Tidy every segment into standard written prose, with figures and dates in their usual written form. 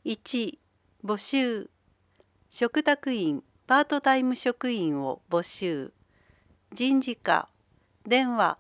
1、募集。嘱託員、パートタイム職員を募集。人事課、電話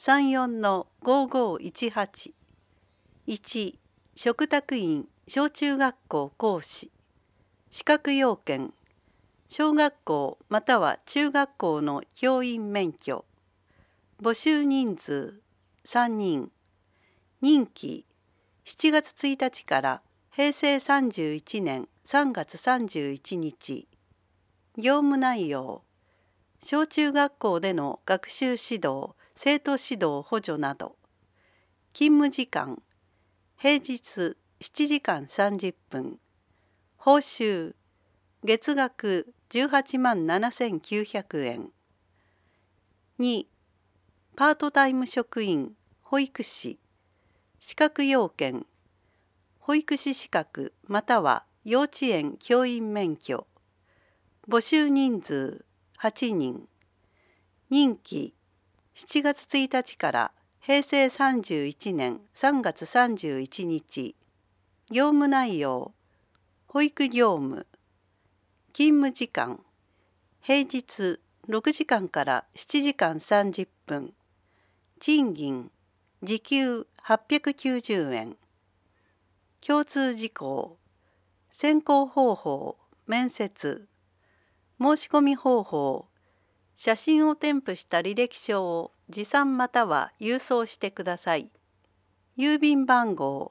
34-5518。1、嘱託員、小中学校講師。資格要件、小学校または中学校の教員免許。募集人数3人。任期7月1日から平成31年3月31日。業務内容、小中学校での学習指導、生徒指導補助など。勤務時間、平日7時間30分。報酬、月額18万7900円。2、パートタイム職員、保育士。資格要件、保育士資格または幼稚園教員免許。募集人数8人。任期7月1日から平成31年3月31日。業務内容、保育業務。勤務時間、平日6時間から7時間30分。賃金、時給890円。共通事項、選考方法、面接。申し込み方法、写真を添付した履歴書を持参または郵送してください。郵便番号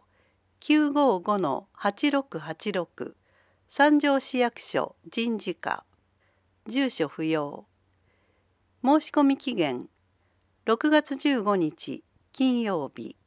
955-8686、三条市役所人事課。住所不要。申し込み期限6月15日金曜日。